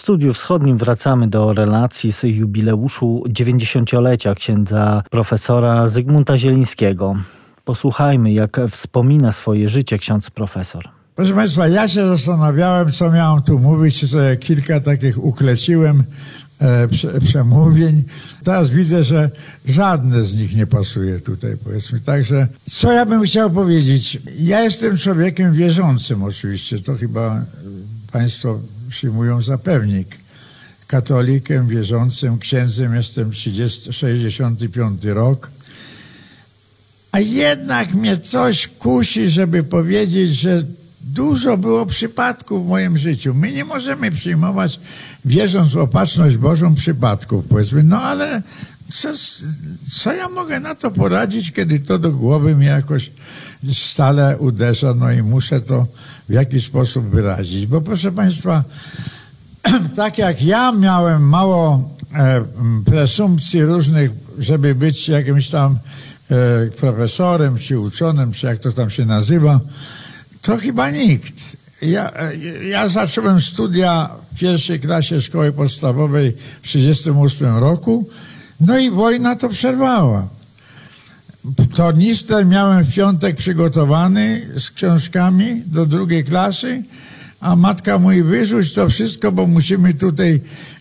Studiu Wschodnim wracamy do relacji z jubileuszu 90-lecia księdza profesora Zygmunta Zielińskiego. Posłuchajmy, jak wspomina swoje życie ksiądz profesor. Proszę Państwa, ja się zastanawiałem, co miałem tu mówić, sobie kilka takich ukleciłem przemówień. Teraz widzę, że żadne z nich nie pasuje tutaj, powiedzmy. Także, co ja bym chciał powiedzieć? Ja jestem człowiekiem wierzącym oczywiście, to chyba Państwo przyjmują za pewnik. Katolikiem, wierzącym, księdzem jestem 65 rok. A jednak mnie coś kusi, żeby powiedzieć, że dużo było przypadków w moim życiu. My nie możemy przyjmować, wierząc w opatrzność Bożą, przypadków, powiedzmy. No ale co ja mogę na to poradzić, kiedy to do głowy mnie jakoś stale uderza, no i muszę to w jakiś sposób wyrazić. Bo proszę Państwa, tak jak ja miałem mało presumpcji różnych, żeby być jakimś tam profesorem, czy uczonym, czy jak to tam się nazywa, to chyba nikt. Ja zacząłem studia w pierwszej klasie szkoły podstawowej w 1938 roku, no i wojna to przerwała. Tornister miałem w piątek przygotowany z książkami do drugiej klasy, a matka mówi, wyrzuć to wszystko, bo musimy tutaj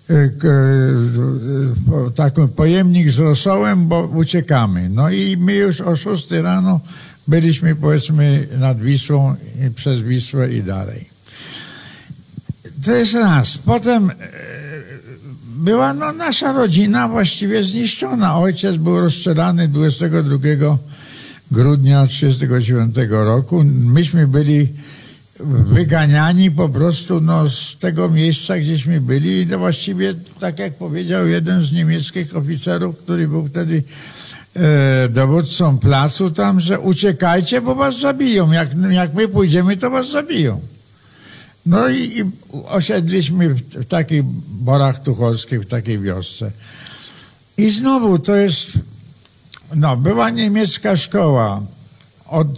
taki pojemnik z rosołem, bo uciekamy. No i my już o 6 rano byliśmy, powiedzmy, nad Wisłą, przez Wisłę i dalej. To jest raz. Potem była nasza rodzina właściwie zniszczona. Ojciec był rozstrzelany 22 grudnia 1939 roku. Myśmy byli wyganiani po prostu z tego miejsca, gdzieśmy byli. I właściwie, tak jak powiedział jeden z niemieckich oficerów, który był wtedy dowódcą placu tam, że uciekajcie, bo was zabiją. Jak my pójdziemy, to was zabiją. No i osiedliśmy w takich Borach Tucholskich, w takiej wiosce. I znowu to jest, była niemiecka szkoła od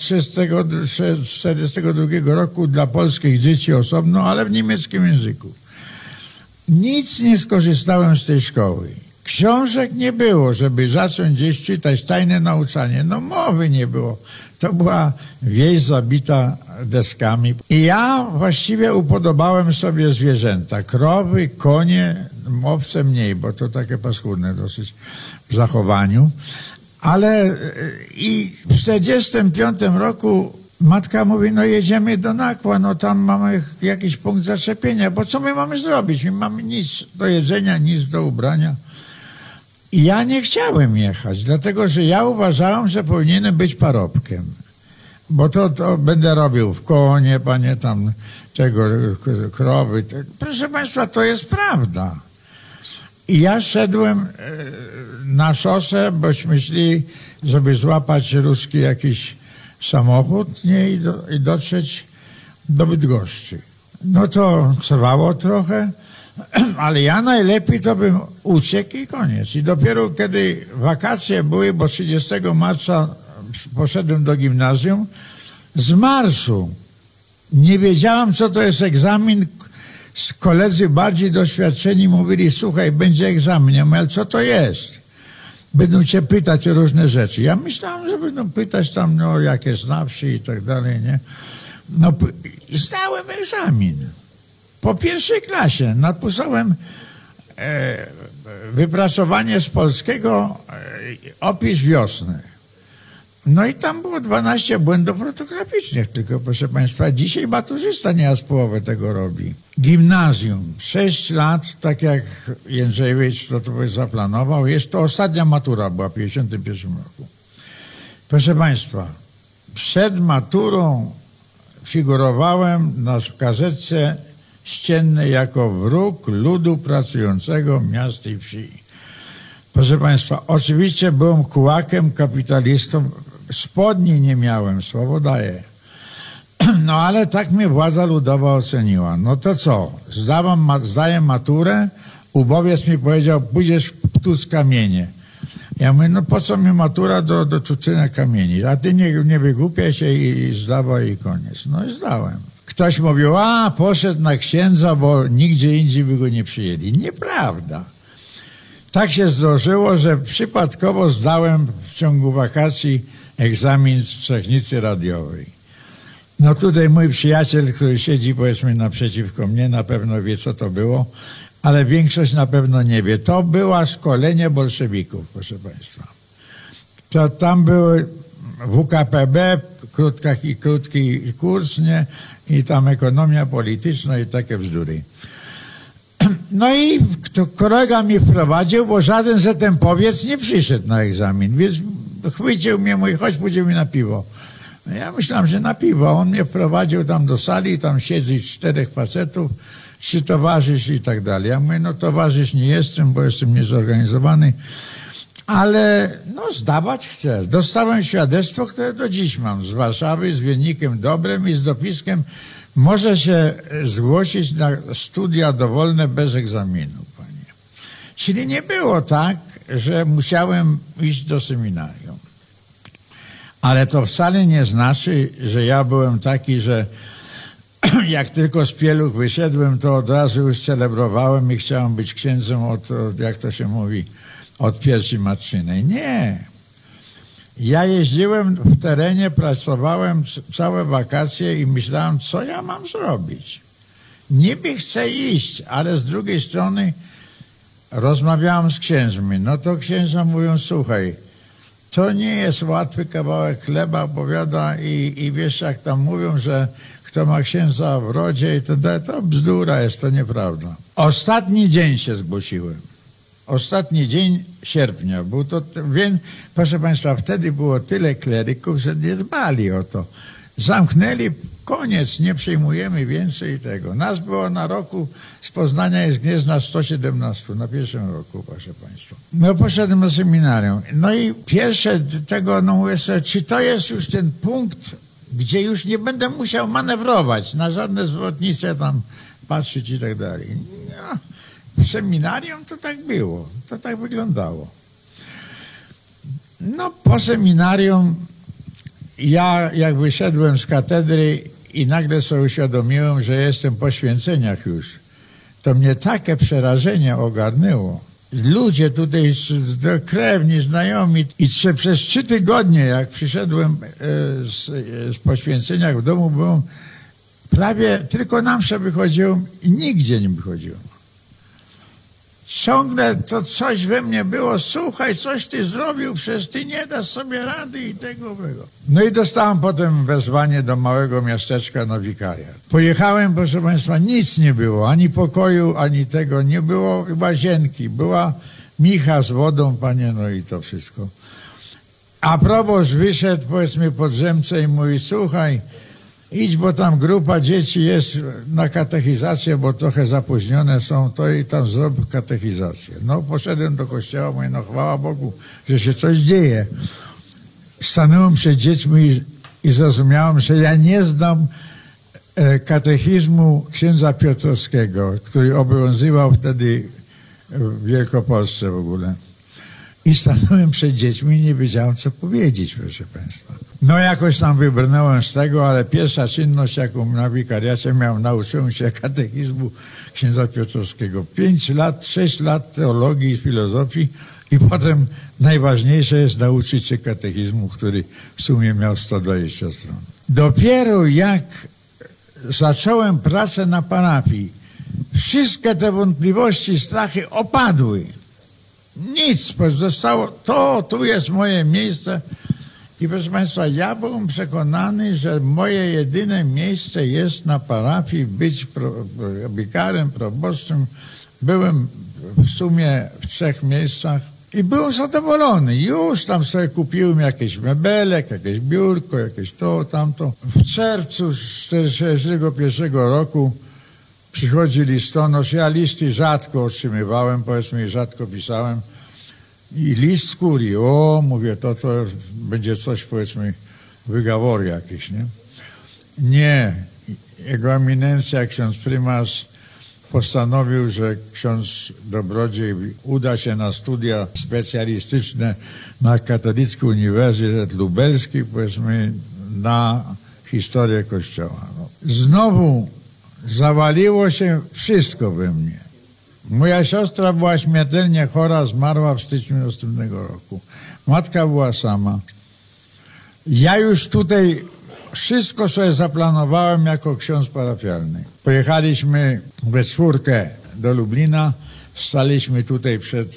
1942 roku dla polskich dzieci osobno, ale w niemieckim języku. Nic nie skorzystałem z tej szkoły. Książek nie było, żeby zacząć gdzieś czytać tajne nauczanie. Mowy nie było. To była wieś zabita deskami. I ja właściwie upodobałem sobie zwierzęta. Krowy, konie, owce mniej, bo to takie paskudne dosyć w zachowaniu. Ale i w 1945 roku matka mówi, jedziemy do Nakła, tam mamy jakiś punkt zaczepienia, bo co my mamy zrobić? My mamy nic do jedzenia, nic do ubrania. I ja nie chciałem jechać, dlatego że ja uważałem, że powinienem być parobkiem. Bo to będę robił w konie, panie tam, krowy. Proszę Państwa, to jest prawda. I ja szedłem na szosę, bośmy szli, żeby złapać ruski jakiś samochód i dotrzeć do Bydgoszczy. To trwało trochę, ale ja najlepiej to bym uciekł i koniec. I dopiero kiedy wakacje były, bo 30 marca poszedłem do gimnazjum, z marszu nie wiedziałem, co to jest egzamin. Koledzy bardziej doświadczeni mówili, słuchaj, będzie egzamin. Ja mówię, ale co to jest? Będą cię pytać o różne rzeczy. Ja myślałem, że będą pytać tam, jakie na wsi i tak dalej, nie? Zdałem egzamin. Po pierwszej klasie napisałem wypracowanie z polskiego, opis wiosny. I tam było 12 błędów ortograficznych tylko, proszę Państwa. Dzisiaj maturzysta nieraz połowę tego robi. Gimnazjum. 6 lat, tak jak Jędrzejewicz to zaplanował. To ostatnia matura była w 1951 roku. Proszę Państwa, przed maturą figurowałem na gazetce ściennej jako wróg ludu pracującego miast i wsi. Proszę Państwa, oczywiście byłem kułakiem, kapitalistą, spodni nie miałem, słowo daję. Ale tak mnie władza ludowa oceniła. To co? Zdaję maturę, ubowiec mi powiedział, pójdziesz tuc kamienie. Ja mówię, po co mi matura do tuczenia kamieni? A ty nie wygłupiaj się i zdawaj i koniec. I zdałem. ktoś mówił, poszedł na księdza, bo nigdzie indziej by go nie przyjęli. Nieprawda. Tak się zdarzyło, że przypadkowo zdałem w ciągu wakacji egzamin z technicy radiowej. No tutaj mój przyjaciel, który siedzi powiedzmy naprzeciwko mnie, na pewno wie, co to było, ale większość na pewno nie wie. To było szkolenie bolszewików, proszę państwa. To tam były WKPB, krótki kurs, nie? I tam ekonomia polityczna i takie bzdury. No i kolega mnie wprowadził, bo żaden zetempowiec nie przyszedł na egzamin, więc chwycił mnie, mówi, chodź, pójdziemy na piwo. No ja myślałem, że na piwo. On mnie wprowadził tam do sali, tam siedzi 4 facetów, 3 towarzysz i tak dalej. Ja mówię, no towarzysz nie jestem, bo jestem niezorganizowany, ale no zdawać chcę. Dostałem świadectwo, które do dziś mam, z Warszawy, z wynikiem dobrym i z dopiskiem. Może się zgłosić na studia dowolne bez egzaminu, panie. Czyli nie było tak, że musiałem iść do seminarium. Ale to wcale nie znaczy, że ja byłem taki, że jak tylko z pieluch wyszedłem, to od razu już celebrowałem i chciałem być księdzem od jak to się mówi, od piersi matczynej. Nie. Ja jeździłem w terenie, pracowałem całe wakacje i myślałem, co ja mam zrobić. Niby chcę iść, ale z drugiej strony rozmawiałem z księżmi. No to księża mówią, słuchaj, to nie jest łatwy kawałek chleba, powiada, i wiesz, jak tam mówią, że kto ma księdza w rodzie, to bzdura jest, to nieprawda. Ostatni dzień się zgłosiłem. Ostatni dzień sierpnia. Był to, więc, proszę państwa, wtedy było tyle kleryków, że nie dbali o to. Zamknęli, koniec, nie przyjmujemy więcej tego. Nas było na roku, z Poznania i z Gniezna 117, na pierwszym roku, proszę państwa. No poszedłem do seminarium. No i pierwsze tego, no mówię sobie, czy to jest już ten punkt, gdzie już nie będę musiał manewrować, na żadne zwrotnice tam patrzeć i tak dalej. No, w seminarium to tak było, to tak wyglądało. No po seminarium ja jak wyszedłem z katedry i nagle sobie uświadomiłem, że jestem po święceniach już, to mnie takie przerażenie ogarnęło. Ludzie tutaj krewni, znajomi i przez 3 tygodnie, jak przyszedłem z poświęceniach w domu, byłem prawie tylko na mszę wychodziłem i nigdzie nie wychodziłem. Ciągle to coś we mnie było, słuchaj, coś ty zrobił, przecież ty nie dasz sobie rady i tego było. No i dostałem potem wezwanie do małego miasteczka na wikariat. Pojechałem, proszę państwa, nic nie było, ani pokoju, ani tego, nie było łazienki, była micha z wodą, panie, no i to wszystko. A proboszcz wyszedł, powiedzmy, po drzemce i mówi, słuchaj, idź, bo tam grupa dzieci jest na katechizację, bo trochę zapóźnione są, to i tam zrób katechizację. No, poszedłem do kościoła, mówię, no chwała Bogu, że się coś dzieje. Stanąłem przed dziećmi i zrozumiałem, że ja nie znam katechizmu księdza Piotrowskiego, który obowiązywał wtedy w Wielkopolsce w ogóle. I stanąłem przed dziećmi i nie wiedziałem, co powiedzieć, proszę państwa. No jakoś tam wybrnąłem z tego, ale pierwsza czynność, jaką na wikariacie miałem, nauczyłem się katechizmu księdza Piotrowskiego. 5 lat, 6 lat teologii i filozofii i potem najważniejsze jest nauczyć się katechizmu, który w sumie miał 120 stron. Dopiero jak zacząłem pracę na parafii, wszystkie te wątpliwości, strachy opadły. Nic, zostało, tu jest moje miejsce. I proszę państwa, ja byłem przekonany, że moje jedyne miejsce jest na parafii, być wikarem, proboszczem. Byłem w sumie w 3 miejscach i byłem zadowolony. Już tam sobie kupiłem jakieś mebelek, jakieś biurko, jakieś to, tamto. W czerwcu 1941 roku przychodzi listonosz. Ja listy rzadko otrzymywałem, powiedzmy, rzadko pisałem. I list z kurii, mówię, to będzie coś, powiedzmy, wygawory jakieś, nie? Nie. Jego eminencja, ksiądz prymas, postanowił, że ksiądz Dobrodziej uda się na studia specjalistyczne na Katolicki Uniwersytet Lubelski, powiedzmy, na historię Kościoła. No, znowu zawaliło się wszystko we mnie. Moja siostra była śmiertelnie chora, zmarła w styczniu następnego roku. Matka była sama. Ja już tutaj wszystko sobie zaplanowałem jako ksiądz parafialny. Pojechaliśmy we czwórkę do Lublina, staliśmy tutaj przed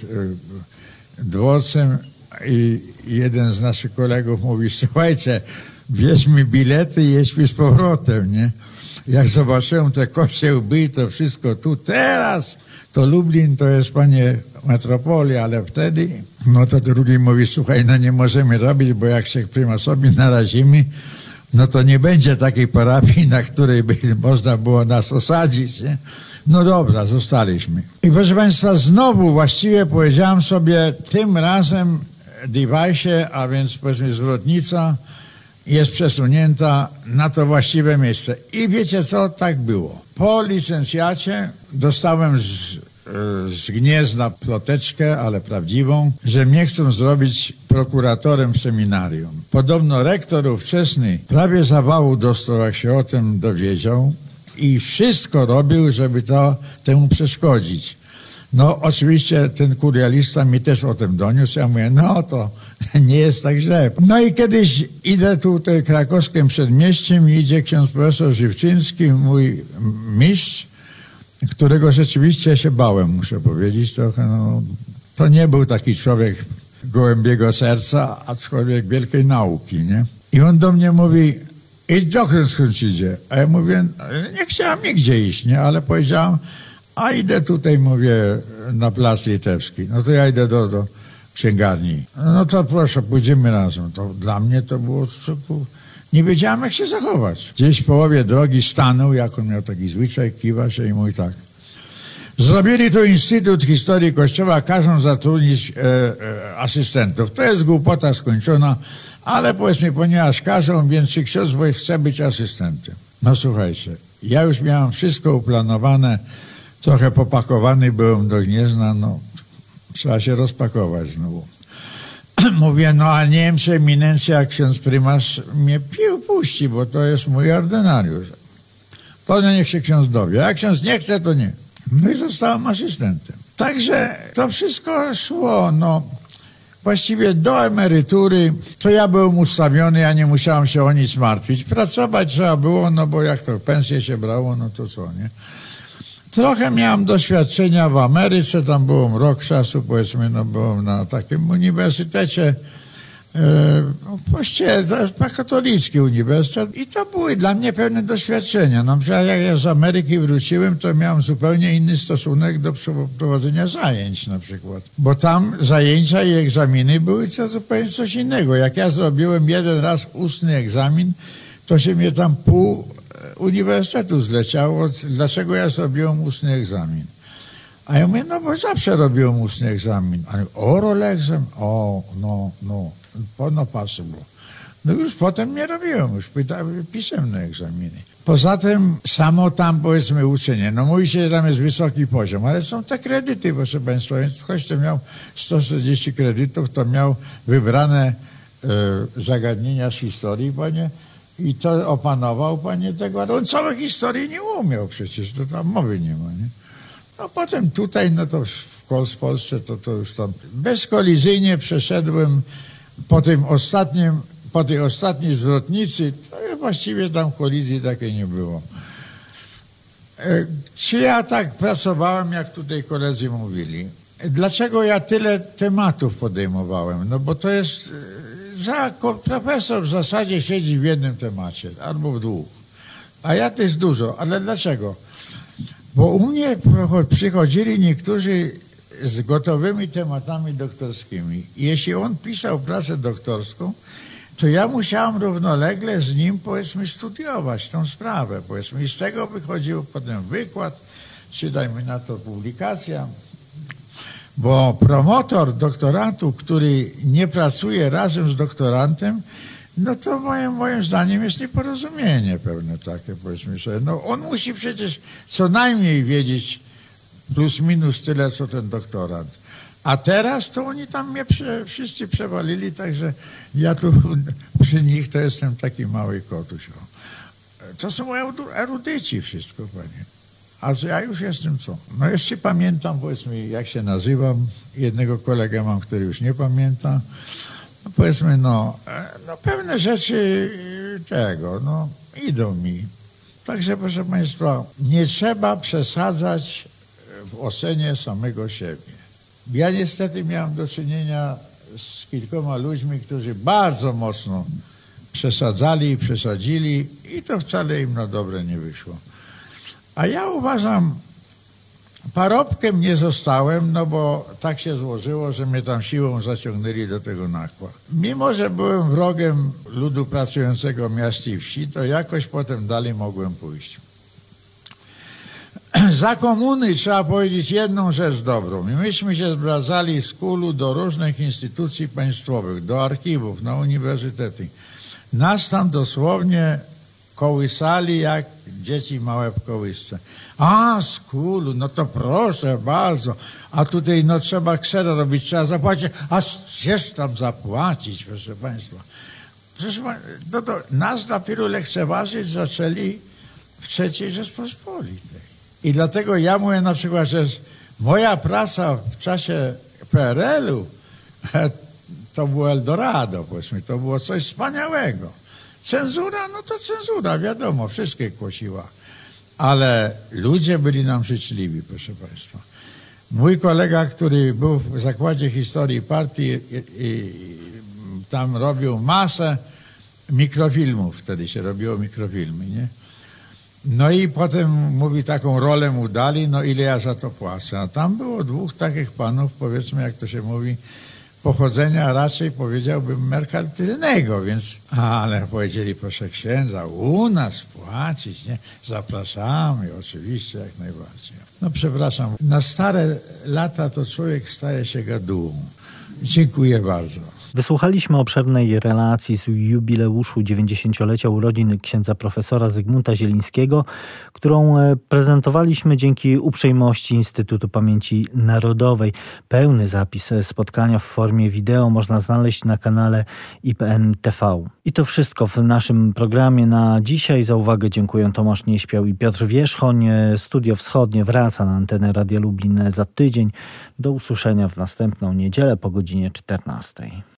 dworcem i jeden z naszych kolegów mówi: słuchajcie, bierzmy bilety i jedźmy z powrotem, nie? Jak zobaczyłem te kościoły i to wszystko tu teraz, to Lublin to jest, panie, metropolia, ale wtedy, no to drugi mówi: słuchaj, no nie możemy robić, bo jak się prymasowi narazimy, no to nie będzie takiej parafii, na której by można było nas osadzić, nie? No dobra, zostaliśmy. I proszę państwa, znowu właściwie powiedziałem sobie, tym razem device, a więc powiedzmy zwrotnica, jest przesunięta na to właściwe miejsce. I wiecie co? Tak było. Po licencjacie dostałem z Gniezna ploteczkę, ale prawdziwą, że mnie chcą zrobić prokuratorem w seminarium. Podobno rektor ówczesny prawie zawału dostał, jak się o tym dowiedział, i wszystko robił, żeby temu przeszkodzić. No oczywiście ten kurialista mi też o tym doniósł. Ja mówię, no to nie jest tak źle. No i kiedyś idę tutaj krakowskim przedmieściem i idzie ksiądz profesor Żywczyński, mój mistrz, którego rzeczywiście się bałem, muszę powiedzieć trochę. No, to nie był taki człowiek gołębiego serca, aczkolwiek wielkiej nauki, nie? I on do mnie mówi: idź dokąd idzie. A ja mówię: nie chciałem nigdzie iść, nie? Ale powiedziałem: a idę tutaj, mówię, na Plac Litewski. No to ja idę do księgarni. No to proszę, pójdziemy razem. To dla mnie to było... Nie wiedziałem, jak się zachować. Gdzieś w połowie drogi stanął, jak on miał taki zwyczaj, kiwa się i mówi tak: zrobili tu Instytut Historii Kościoła, każą zatrudnić asystentów. To jest głupota skończona, ale powiedzmy, ponieważ każą, więc czy ksiądz chce być asystentem. No słuchajcie, ja już miałem wszystko uplanowane, trochę popakowany byłem do Gniezna, no trzeba się rozpakować znowu. Mówię: no a nie wiem, czy eminencja, ksiądz prymas mnie puści, bo to jest mój ordynariusz. To niech się ksiądz dowie. Jak ksiądz nie chce, to nie. No i zostałem asystentem. Także to wszystko szło, no właściwie do emerytury, to ja byłem ustawiony, ja nie musiałem się o nic martwić. Pracować trzeba było, no bo jak to pensję się brało, no to co, nie? Trochę miałem doświadczenia w Ameryce, tam byłem rok czasu, powiedzmy, no byłem na takim uniwersytecie, w kościele, to jest katolicki uniwersytet i to były dla mnie pewne doświadczenia. Na przykład jak ja z Ameryki wróciłem, to miałem zupełnie inny stosunek do prowadzenia zajęć na przykład. Bo tam zajęcia i egzaminy były zupełnie coś innego. Jak ja zrobiłem jeden raz ustny egzamin, to się mnie tam pół uniwersytetu zleciało. Dlaczego ja zrobiłem ustny egzamin? A ja mówię: no bo zawsze robiłem ustny egzamin. A oral egzam? O, no possible. No już potem nie robiłem, już pisemne egzaminy. Poza tym samo tam, powiedzmy, uczenie. No mówi się, że tam jest wysoki poziom, ale są te kredyty, proszę państwa, więc ktoś, kto miał 140 kredytów, to miał wybrane zagadnienia z historii, panie, i to opanował, panie, tego, ale on całej historii nie umiał przecież, to tam mowy nie ma, nie? No potem tutaj, no to w Polsce to już tam bezkolizyjnie przeszedłem po tej ostatniej zwrotnicy, to właściwie tam kolizji takiej nie było. Czy ja tak pracowałem, jak tutaj koledzy mówili? Dlaczego ja tyle tematów podejmowałem? No bo to jest... Profesor w zasadzie siedzi w jednym temacie, albo w dwóch. A ja to jest dużo. Ale dlaczego? Bo u mnie przychodzili niektórzy z gotowymi tematami doktorskimi. I jeśli on pisał pracę doktorską, to ja musiałem równolegle z nim, powiedzmy, studiować tą sprawę, powiedzmy. I z tego wychodził potem wykład, czy dajmy na to publikacja. Bo promotor doktoratu, który nie pracuje razem z doktorantem, no to moim zdaniem jest nieporozumienie pewne takie, powiedzmy sobie. No on musi przecież co najmniej wiedzieć plus minus tyle, co ten doktorant. A teraz to oni tam mnie wszyscy przewalili, także ja tu przy nich to jestem taki mały kotuś. To są erudyci wszystko, panie. A ja już jestem co? No jeszcze pamiętam, powiedzmy, jak się nazywam. Jednego kolegę mam, który już nie pamięta. No, powiedzmy, no pewne rzeczy idą mi. Także, proszę państwa, nie trzeba przesadzać w ocenie samego siebie. Ja niestety miałem do czynienia z kilkoma ludźmi, którzy bardzo mocno przesadzili i to wcale im na dobre nie wyszło. A ja uważam, parobkiem nie zostałem, no bo tak się złożyło, że mnie tam siłą zaciągnęli do tego nakła. Mimo że byłem wrogiem ludu pracującego miast i wsi, to jakoś potem dalej mogłem pójść. Za komuny trzeba powiedzieć jedną rzecz dobrą. Myśmy się zwracali z KUL-u do różnych instytucji państwowych, do archiwów, na uniwersytety. Nas tam dosłownie kołysali jak dzieci małe w kołysce. A, z KUL-u, no to proszę bardzo. A tutaj no trzeba ksero robić, trzeba zapłacić. A gdzież tam zapłacić, proszę państwa. Proszę państwa, to nas dopiero lekceważyć zaczęli w III Rzeczpospolitej. I dlatego ja mówię na przykład, że moja praca w czasie PRL-u to było Eldorado, powiedzmy, to było coś wspaniałego. Cenzura, no to cenzura, wiadomo, wszystkie kłosiła. Ale ludzie byli nam życzliwi, proszę państwa. Mój kolega, który był w Zakładzie Historii Partii i tam robił masę mikrofilmów, wtedy się robiło mikrofilmy, nie? No i potem, mówi, taką rolę mu dali, no ile ja za to płacę. A tam było dwóch takich panów, powiedzmy, jak to się mówi, pochodzenia raczej, powiedziałbym, merkantylnego, więc, ale powiedzieli, proszę księdza, u nas płacić, nie? Zapraszamy, oczywiście, jak najbardziej. No przepraszam, na stare lata to człowiek staje się gadułą. Dziękuję bardzo. Wysłuchaliśmy obszernej relacji z jubileuszu 90-lecia urodzin księdza profesora Zygmunta Zielińskiego, którą prezentowaliśmy dzięki uprzejmości Instytutu Pamięci Narodowej. Pełny zapis spotkania w formie wideo można znaleźć na kanale IPN TV. I to wszystko w naszym programie na dzisiaj. Za uwagę dziękuję Tomasz Nieśpiał i Piotr Wierzchoń. Studio Wschodnie wraca na antenę Radia Lublin za tydzień. Do usłyszenia w następną niedzielę po godzinie 14.